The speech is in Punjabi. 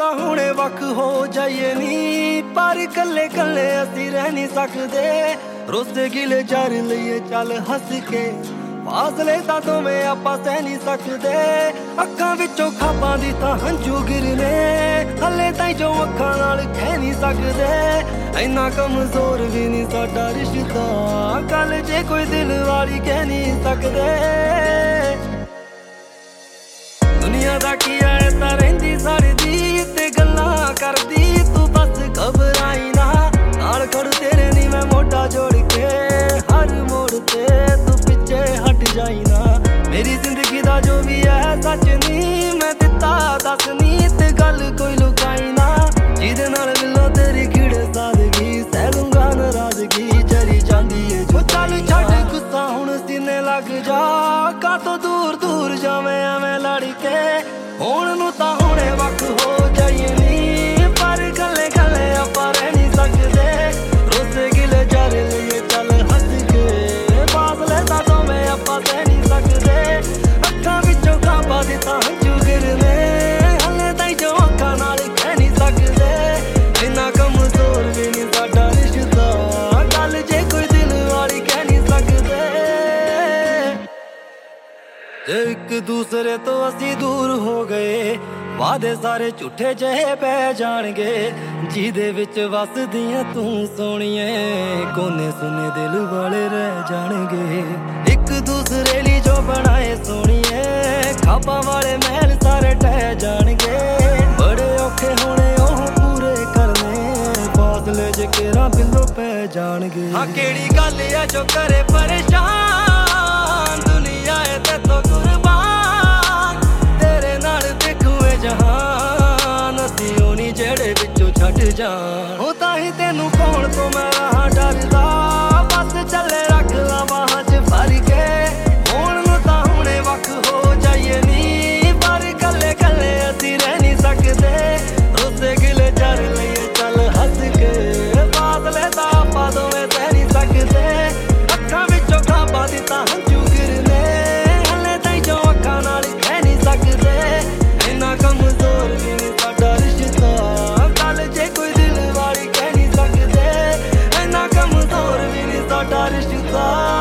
ਤਾਂ ਹੁਣੇ ਵੱਖ ਹੋ ਜਾਈਏ ਨੀ, ਪਰ ਇਕੱਲੇ ਇਕੱਲੇ ਅਸੀਂ ਰਹਿ ਨਹੀਂ ਸਕਦੇ। ਰੋਸੇ ਗਿਲੇ ਜਰ ਲਈਏ ਚੱਲ ਹੱਸ ਕੇ, ਫਾਸਲੇ ਤਾਂ ਦੋਵੇਂ ਆਪਾਂ ਸਹਿ ਨਹੀਂ ਸਕਦੇ। ਅੱਖਾਂ ਵਿੱਚੋਂ ਖਾਬਾਂ ਦੀ ਤਾਂ ਹੰਝੂ ਗਿਰਨੇ, ਹਲੇ ਤਾਈਂ ਜੋ ਅੱਖਾਂ ਨਾਲ ਕਹਿ ਨਹੀਂ ਸਕਦੇ। ਇੰਨਾ ਕਮਜ਼ੋਰ ਵੀ ਨਹੀਂ ਸਾਡਾ ਰਿਸ਼ਤਾ, ਗੱਲ ਜੇ ਕੋਈ ਦਿਲ ਵਾਲੀ ਕਹਿ ਨਹੀਂ ਸਕਦੇ। ਦੁਨੀਆ ਦਾ ਕੀ ਐ ਤਾਂ ਰਹਿੰਦੀ ਸੜਦੀ ਤੇ ਗੱਲਾਂ ਕਰਦੀ, ਤੂੰ ਬਸ ਘਬਰਾਈ ਨਾ, ਨਾਲ ਖੜੂ ਤੇਰੇ ਨੀ ਮੈਂ ਮੋਢਾ ਜੋੜ ਕੇ। ਹਰ ਮੋੜ ਤੇ ਤੂੰ ਪਿੱਛੇ ਹਟ ਜਾਈ ਨਾ, ਮੇਰੀ ਜ਼ਿੰਦਗੀ ਦਾ ਜੋ ਵੀ ਹੈ ਸੱਚ ਨੀ ਮੈਂ ਦਿੱਤਾ ਦੱਸ ਨੀ, ਤੇ ਗੱਲ ਕੋਈ ਲੁਕਾਈ ਨਾ। ਜਿਹਦੇ ਨਾਲ ਮਿਲੋ ਤੇਰੀ ਖਿੜੇ ਸਾਦਗੀ, ਸਹਿ ਲੂੰਗਾ ਨਾਰਾਜ਼ਗੀ ਜਰੀ ਜਾਂਦੀ ਏ ਜੋ। ਚੱਲ ਛੱਡ ਗੁੱਸਾ ਹੁਣ ਸੀਨੇ ਲੱਗ ਜਾ, ਕਾਤੋਂ ਦੂਰ ਦੂਰ ਜਾਵੇਂ ਐਵੇਂ ਲੜ ਕੇ। ਹੁਣ ਨੂੰ ਤਾਂ ਹੁਣੇ ਵੱਖ ਹੋ ਜਾਈਏ ਨੀ, ਪਰ ਗੱਲੇ ਗੱਲੇ ਆਪਾਂ ਰਹਿ ਨਹੀਂ ਸਕਦੇ। ਰੋਸੇ ਗਿਲੇ ਜਰ ਲਈਏ ਚੱਲ ਹੱਸ ਕੇ, ਫਾਸਲੇ ਤਾਂ ਦੋਵੇਂ ਆਪਾਂ ਸਹਿ ਨਹੀਂ ਸਕਦੇ। ਅੱਖਾਂ ਵਿੱਚੋਂ ਖਾਬਾਂ ਦੀ ਤਾਂ ਹੰਝੂ ਗਿਰਨੇ, ਹਲੇ ਤਾਈਂ ਜੋ ਅੱਖਾਂ ਨਾਲ ਕਹਿ ਨਹੀਂ ਸਕਦੇ। ਇੰਨਾ ਕਮਜ਼ੋਰ ਵੀ ਨਹੀਂ ਸਾਡਾ ਰਿਸ਼ਤਾ, ਗੱਲ ਜੇ ਕੋਈ ਦਿਲ ਵਾਲੀ ਕਹਿ ਨਹੀਂ ਸਕਦੇ। ਜੇ ਇੱਕ ਦੂਸਰੇ ਤੋਂ ਅਸੀਂ ਦੂਰ ਹੋ ਗਏ, ਵਾਅਦੇ ਸਾਰੇ ਝੂਠੇ ਜਿਹੇ ਪੈ ਜਾਣਗੇ। ਜਿਹਦੇ ਵਿੱਚ ਵਸਦੀਆਂ ਤੂੰ ਸੋਹਣੀਏ, ਕੋਨੇ ਸੁਨੇ ਦਿਲ ਵਾਲੇ ਰਹਿ ਜਾਣਗੇ। ਇੱਕ ਦੂਸਰੇ ਲਈ ਜੋ ਬਣਾਏ ਸੋਹਣੀਏ, ਖਾਬਾਂ ਵਾਲੇ ਮਹਿਲ ਸਾਰੇ ਟਹਿ ਜਾਣਗੇ। ਬੜੇ ਔਖੇ ਹੋਣੇ ਉਹ ਪੂਰੇ ਕਰਨੇ, ਫਾਸਲੇ ਜੇ ਕੇਰਾਂ ਬਿੰਦੋਂ ਪੈ ਜਾਣਗੇ। ਹਾਂ ਕਿਹੜੀ ਗੱਲ ਐ ਜੋ ਕਰੇ ਪਰੇਸ਼ਾਨ, ਦੁਨੀਆ ਏ ਤੇਤੋਂ ਕੁਰਬਾਨ, ਤੇਰੇ ਨਾਲ ਦੇਖੂਏ ਜਹਾਨ। ਅਸੀਂ ਉਹ ਨੀ ਜਿਹੜੇ ਵਿੱਚੋਂ ਛੱਡ ਜਾਣ, ਉਹ ਤਾਂ ਹੀ ਤੈਨੂੰ ਕੌਣ ਤੋਂ ਮੈਂ ਰਹਾਂ ਡਰਦਾ। ਬਸ ਚੱਲੇ ਰੱਖ ਲਾ ਬਾਹਾਂ 'ਚ ਭਰ ਕੇ, ਹੁਣ ਨੂੰ ਤਾਂ ਹੁਣੇ ਵੱਖ ਹੋ ਜਾਈਏ ਨੀ, ਪਰ ਇਕੱਲੇ ਇਕੱਲੇ ਅਸੀਂ ਰਹਿ ਨਹੀਂ ਸਕਦੇ। ਰੋਸੇ ਗਿਲੇ ਜਰ ਲਈਏ ਚੱਲ ਹੱਸ ਕੇ, ਫਾਸਲੇ ਤਾਂ ਆਪਾਂ ਦੋਵੇਂ ਸਹਿ ਨਹੀਂ ਸਕਦੇ। ਅੱਖਾਂ ਵਿੱਚੋਂ ਖਾਬਾਂ ਦੀ ਤਾਂ ਹੰਝੂ ਗਿਰਨੇ, ਹਲੇ ਤਾਈਂ ਜੋ ਅੱਖਾਂ ਨਾਲ ਕਹਿ ਨਹੀਂ ਸਕਦੇ। ਇੰਨਾ ਕਮਜ਼ੋਰ ਵੀ ਨਹੀਂ ਸਾਡਾ ਰਿਸ਼ਤਾ, ਗੱਲ ਜੇ ਕੋਈ ਦਿਲ ਵਾਲੀ ਕਹਿ ਨਹੀਂ ਸਕਦੇ। ਇੰਨਾ ਕਮਜ਼ੋਰ ਵੀ ਨਹੀਂ ਸਾਡਾ ਰਿਸ਼ਤਾ।